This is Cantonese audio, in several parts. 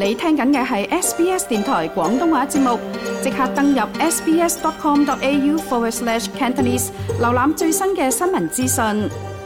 你聽緊嘅係 SBS 電台廣東話節目，即刻登入 sbs.com.au/Cantonese 瀏覽最新嘅新聞資訊。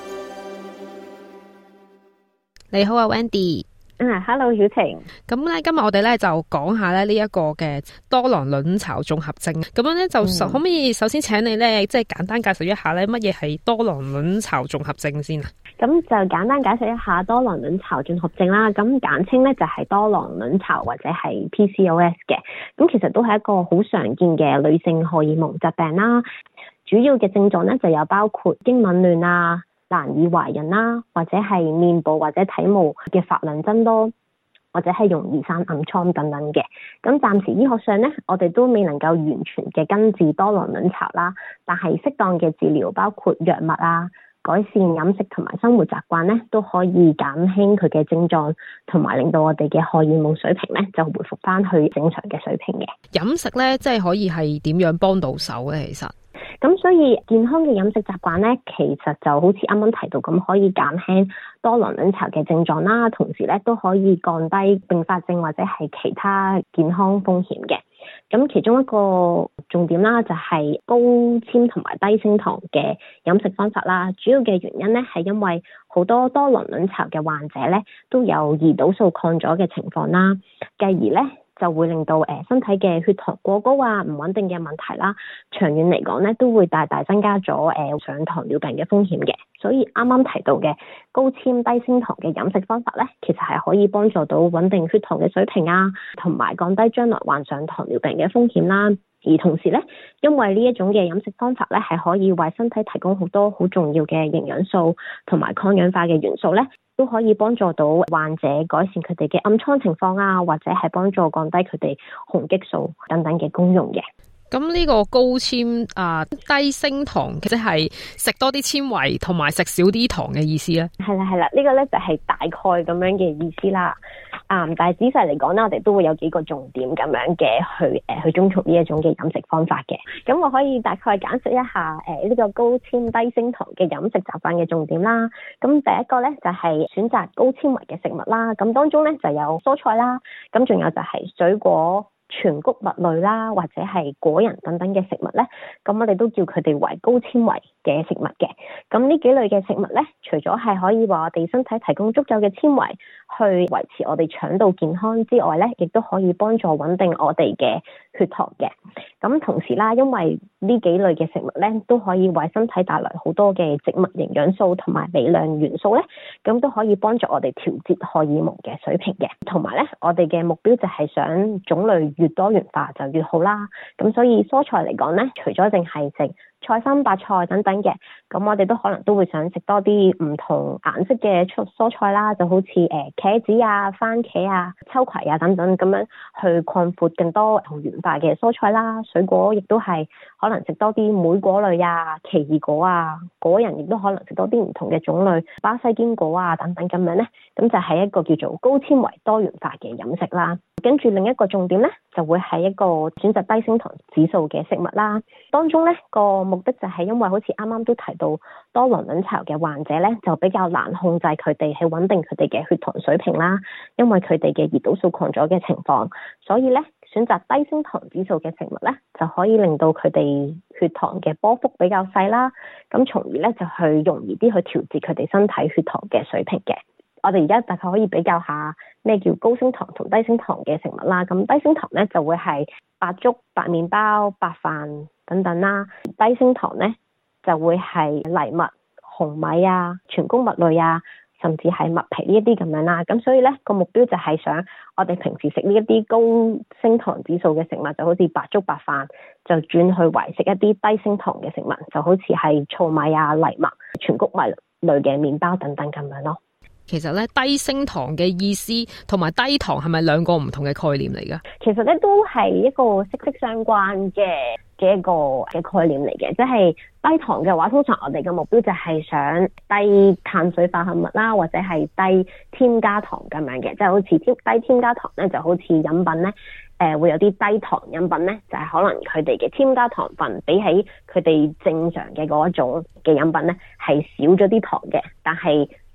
你好啊 Wendy。 Hello 曉晴。 咁咧今日我哋咧就講下咧呢一個嘅多囊卵巢綜合症。咁樣咧就可唔可以首先請你咧即係簡單介紹一下咧乜嘢係多囊卵巢綜合症先啊？ 咁就簡單解釋一下多囊卵巢綜合症啦。咁簡稱咧就係多囊卵巢或者係 PCOS 嘅。咁其實都係一個好常見嘅女性荷爾蒙疾病啦。主要嘅症狀咧就有包括經紊亂啊、難以懷孕啦，或者係面部或者體毛嘅髮量增多，或者係容易生暗瘡等等嘅。咁暫時醫學上咧，我哋都未能夠完全嘅根治多囊卵巢啦，但係適當嘅治療，包括藥物啊、改善飲食同埋生活習慣咧，都可以減輕佢嘅症狀，同埋令到我哋嘅荷爾蒙水平咧就回復翻去正常嘅水平嘅。 飲食咧即係可以係點樣幫到手咧？其實咁所以健康嘅飲食習慣咧，其實就好似啱啱提到咁，可以減輕多囊卵巢嘅症狀啦，同時咧都可以降低併發症或者係其他健康風險嘅。咁其中一個重點啦，就係高纖同埋低升糖嘅飲食方法啦。主要嘅原因咧，係因為好多多囊卵巢嘅患者咧都有胰島素抗阻嘅情況啦，繼而咧就會令到身體嘅血糖過高啊、唔穩定嘅問題啦，長遠嚟講咧都會大大增加咗上糖尿病嘅風險嘅。所以啱啱提到嘅高纖低升糖嘅飲食方法咧，其實係可以幫助到穩定血糖嘅水平啊，同埋降低將來患上糖尿病嘅風險啦。而同時咧，因為呢一種嘅飲食方法咧，係可以為身體提供好多好重要嘅營養素同埋抗氧化嘅元素咧，都可以幫助到患者改善佢哋嘅暗瘡情況啊，或者係幫助降低佢哋雄激素等等嘅功用嘅。 咁呢個高纖低升糖，即係食多啲纖維同埋食少啲糖嘅意思咧？ 係啦，呢個咧就係大概咁樣嘅意思啦。但係仔細嚟講咧，我哋都會有幾個重點咁樣嘅去遵從呢一種嘅飲食方法嘅。咁我可以大概簡述一下呢個高纖低升糖嘅飲食習慣嘅重點啦。咁第一個咧就係選擇高纖維嘅食物啦。咁當中咧就有蔬菜啦，咁仲有就係水果、全穀物類啦，或者係果仁等等嘅食物咧，咁我哋都叫佢哋為高纖維嘅食物嘅。咁呢幾類嘅食物咧，除咗係可以為我哋身體提供足夠嘅纖維去維持我哋腸道健康之外咧，亦都可以幫助穩定我哋嘅血糖嘅。咁同時啦，因為呢幾類嘅食物咧，都可以為身體帶來好多嘅植物營養素同埋微量元素咧，咁都可以幫助我哋調節荷爾蒙嘅水平嘅。同埋咧，我哋嘅目標就係想種類越多元化就越好啦。咁所以蔬菜嚟講咧，除咗淨係食菜心、白菜等等嘅，咁我哋都可能都會想食多啲唔同顏色嘅蔬菜啦，就好似茄子啊、番茄啊、秋葵啊等等，咁樣去擴闊更多同元化嘅蔬菜啦。水果亦都係可能食多啲莓果類啊、奇異果啊，果仁亦都可能食多啲唔同嘅種類，巴西堅果啊等等咁樣咧，咁就係一個叫做高纖維多元化嘅飲食啦。跟住另一個重點咧，就會係一個選擇低升糖指數嘅食物啦。當中咧個目的就係因為好似啱啱都提到多囊卵巢嘅患者咧，就比較難控制佢哋係穩定佢哋嘅血糖水平啦，因為佢哋嘅胰島素抗阻嘅情況，所以咧選擇低升糖指數嘅食物咧，就可以令到佢哋血糖嘅波幅比較細啦，咁從而咧就去容易啲去調節佢哋身體血糖嘅水平嘅。我哋而家大概可以比較下咩叫高升糖同低升糖嘅食物啦。咁低升糖咧就會係白粥、白麵包、白飯等等啦。低升糖咧就會係藜麥、紅米啊、全穀物類啊，甚至係麥皮呢一啲咁樣啦。咁所以咧個目標就係想我哋平時食呢一啲高升糖指數嘅食物，就好似白粥、白飯，就轉去為食一啲低升糖嘅食物，就好似係糙米啊、藜麥、全穀物類嘅麵包等等咁樣咯。 其實咧低升糖嘅意思同埋低糖係咪兩個唔同嘅概念嚟噶？ 其實咧都係一個息息相關嘅一個嘅概念嚟嘅，即係低糖嘅話，通常我哋嘅目標就係想低碳水化合物啦，或者係低添加糖咁樣嘅，即係好似低添加糖咧，就好似飲品咧。會有啲低糖飲品咧，就係可能佢哋嘅添加糖分比起佢哋正常嘅嗰一種嘅飲品咧，係少咗啲糖嘅，但係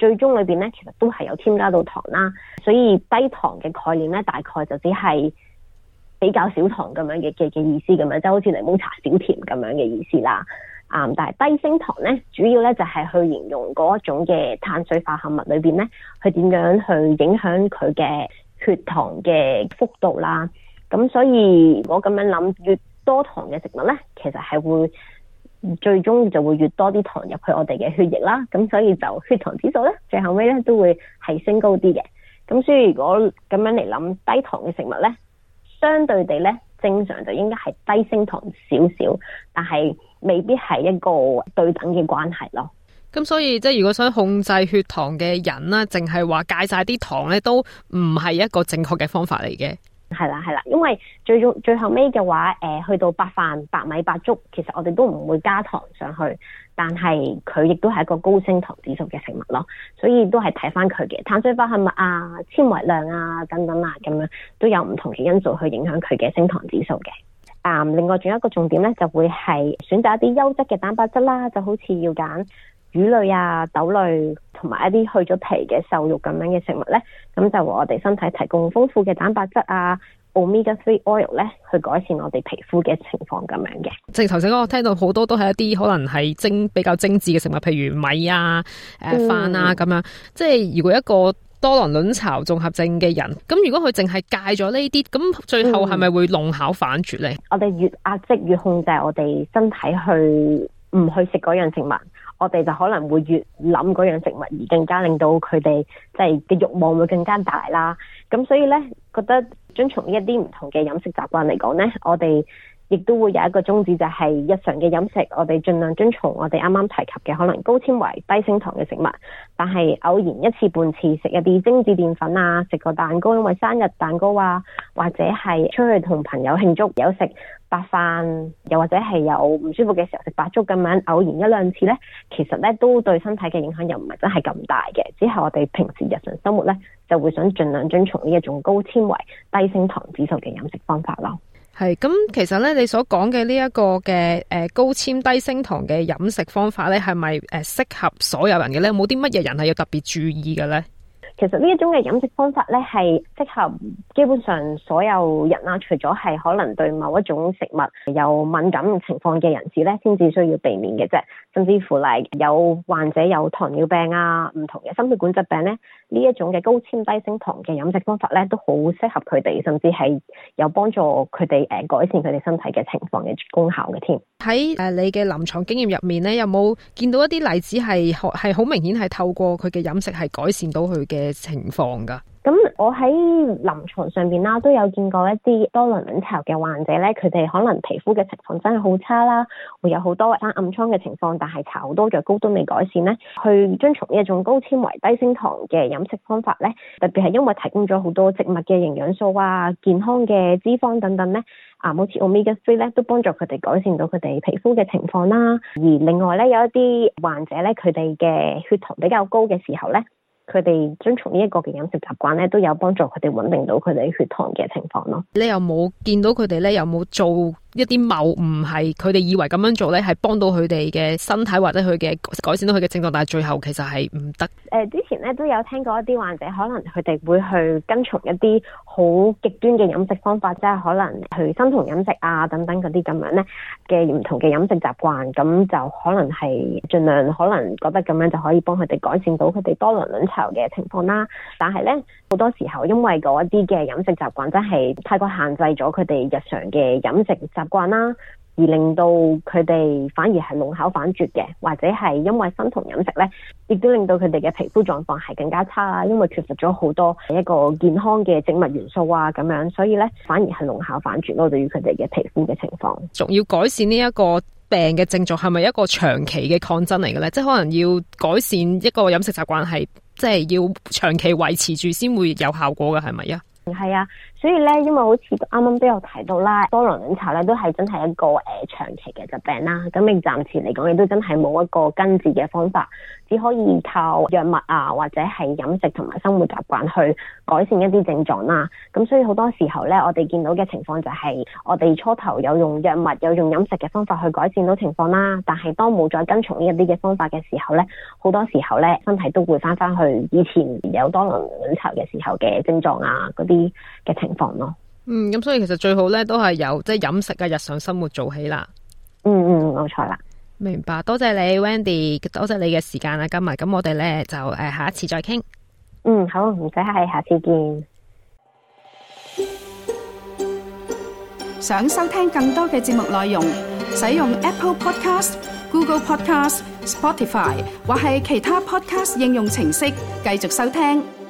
最終裏邊咧其實都係有添加到糖啦，所以低糖嘅概念咧大概就只係比較少糖咁樣嘅意思咁樣，即係好似檸檬茶少甜咁樣嘅意思啦。但係低升糖咧，主要咧就係去形容嗰一種嘅碳水化合物裏邊咧，佢點樣去影響佢嘅血糖嘅幅度啦。咁所以如果咁樣諗，越多糖嘅食物咧，其實係會最終就會越多啲糖入去我哋嘅血液啦。咁所以就血糖指數咧，最後尾咧都會係升高啲嘅。咁所以如果咁樣嚟諗，低糖嘅食物咧，相對地咧，正常就應該係低升糖少少，但係未必係一個對等嘅關係咯。 咁所以即係如果想控制血糖嘅人啦，淨係話戒晒啲糖咧，都唔係一個正確嘅方法嚟嘅。 係啦，因為最後尾嘅話，去到白飯、白米、白粥，其實我哋都唔會加糖上去，但係佢亦都係一個高升糖指數嘅食物咯，所以都係睇翻佢嘅碳水化合物啊、纖維量啊等等啊，咁樣都有唔同嘅因素去影響佢嘅升糖指數嘅。另外仲有一個重點咧，就會係選擇一啲優質嘅蛋白質啦，就好似要揀魚類啊、豆類同埋一啲去咗皮嘅瘦肉咁樣嘅食物咧，咁就為我哋身體提供豐富嘅蛋白質啊、Omega 3 oil 咧，去改善我哋皮膚嘅情況咁樣嘅。 正如頭先我聽到好多都係一啲可能係比較精緻嘅食物，譬如米啊、飯啊咁樣。即係如果一個多囊卵巢綜合症嘅人，咁如果佢淨係戒咗呢啲，咁最後係咪會弄巧反拙咧？ 我哋越壓抑越控制我哋身體去唔去食嗰樣食物，我哋就可能會越諗嗰樣食物，而更加令到佢哋即係嘅慾望會更加大啦。咁所以咧，覺得遵從呢一啲唔同嘅飲食習慣嚟講咧，我哋亦都會有一個宗旨，就係日常嘅飲食，我哋盡量遵從我哋啱啱提及嘅可能高纖維、低升糖嘅食物，但係偶然一次半次食一啲精緻澱粉啊，食個蛋糕，因為生日蛋糕啊，或者係出去同朋友慶祝有食白飯，又或者係有唔舒服嘅時候食白粥咁樣，偶然一兩次咧，其實咧都對身體嘅影響又唔係真係咁大嘅。只係我哋平時日常生活咧，就會想盡量遵從呢一種高纖維、低升糖指數嘅飲食方法咯。 係咁，其實咧你所講嘅呢一個嘅高纖低升糖嘅飲食方法咧，係咪適合所有人嘅咧？有冇啲乜嘢人係要特別注意嘅咧？ 其實呢一種嘅飲食方法咧，係適合基本上所有人啦，除咗係可能對某一種食物有敏感情況嘅人士咧，先至需要避免嘅啫。甚至乎嚟有患者有糖尿病啊、唔同嘅心血管疾病咧，呢一種嘅高纖低升糖嘅飲食方法咧，都好適合佢哋，甚至係有幫助佢哋改善佢哋身體嘅情況嘅功效嘅添。 喺你嘅臨床經驗入面咧，有冇見到一啲例子係好明顯係透過佢嘅飲食係改善到佢嘅情況㗎？ 咁我喺臨床上邊啦，都有見過一啲多囊卵巢嘅患者咧，佢哋可能皮膚嘅情況真係好差啦，會有好多生暗瘡嘅情況，但係搽好多藥膏都未改善咧。去遵從呢一種高纖維低升糖嘅飲食方法咧，特別係因為提供咗好多植物嘅營養素啊、健康嘅脂肪等等咧，好似 Omega 3咧，都幫助佢哋改善到佢哋皮膚嘅情況啦。而另外咧，有一啲患者咧，佢哋嘅血糖比較高嘅時候咧，佢哋遵從呢一個嘅飲食習慣咧，都有幫助佢哋穩定到佢哋血糖嘅情況咯。 你有冇見到佢哋咧？有冇做一啲謬誤係佢哋以為咁樣做咧，係幫到佢哋嘅身體或者佢嘅改善到佢嘅症狀，但係最後其實係唔得？ 之前咧都有聽過一啲患者，可能佢哋會去跟從一啲好極端嘅飲食方法，即係可能去生酮飲食啊等等嗰啲咁樣咧嘅唔同嘅飲食習慣，咁就可能係盡量可能覺得咁樣就可以幫佢哋改善到佢哋多囊卵巢嘅情況啦。但係咧好多時候因為嗰一啲嘅飲食習慣真係太過限制咗佢哋日常嘅飲食習慣啦，而令到佢哋反而係弄巧反拙嘅，或者係因為生酮飲食咧，亦都令到佢哋嘅皮膚狀況係更加差啦，因為缺乏咗好多一個健康嘅植物元素啊咁樣，所以咧反而係弄巧反拙咯，對於佢哋嘅皮膚嘅情況。 仲要改善呢一個病嘅症狀，係咪一個長期嘅抗爭嚟嘅咧？即係可能要改善一個飲食習慣，係即係要長期維持住先會有效果嘅，係咪啊？ 係啊， 所以咧，因為好似啱啱都有提到啦，多囊卵巢咧都係真係一個長期嘅疾病啦。咁你暫時嚟講，亦都真係冇一個根治嘅方法，只可以靠藥物啊，或者係飲食同埋生活習慣去改善一啲症狀啦。咁所以好多時候咧，我哋見到嘅情況就係，我哋初頭有用藥物、有用飲食嘅方法去改善到情況啦。但係當冇再跟從呢一啲嘅方法嘅時候咧，好多時候咧，身體都會翻去以前有多囊卵巢嘅時候嘅症狀啊，嗰啲嘅情況咯。 咁所以其實最好咧都係由即係飲食啊、日常生活做起啦。 冇錯啦。 明白，多謝你 Wendy， 多謝你嘅時間啊，今日咁我哋咧就下一次再傾。 好，唔使客氣，下次見。 想收聽更多嘅節目內容，使用 Apple Podcast、Google Podcast、Spotify 或係其他 Podcast 應用程式繼續收聽。